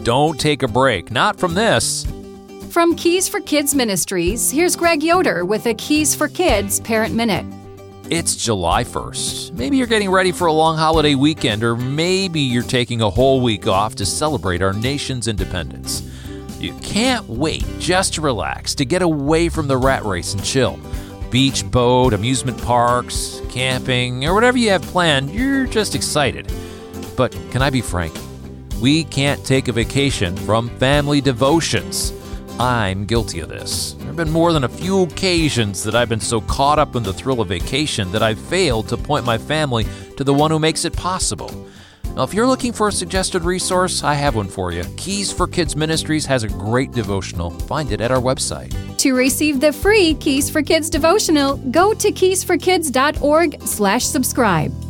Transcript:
don't take a break, not from this. From Keys for Kids Ministries, here's Greg Yoder with a Keys for Kids Parent Minute. It's July 1st. Maybe you're getting ready for a long holiday weekend, or maybe you're taking a whole week off to celebrate our nation's independence. You can't wait just to relax, to get away from the rat race and chill. Beach, boat, amusement parks, camping, or whatever you have planned, you're just excited. But can I be frank? We can't take a vacation from family devotions. I'm guilty of this. There have been more than a few occasions that I've been so caught up in the thrill of vacation that I've failed to point my family to the one who makes it possible. Now, if you're looking for a suggested resource, I have one for you. Keys for Kids Ministries has a great devotional. Find it at our website. To receive the free Keys for Kids devotional, go to keysforkids.org/subscribe.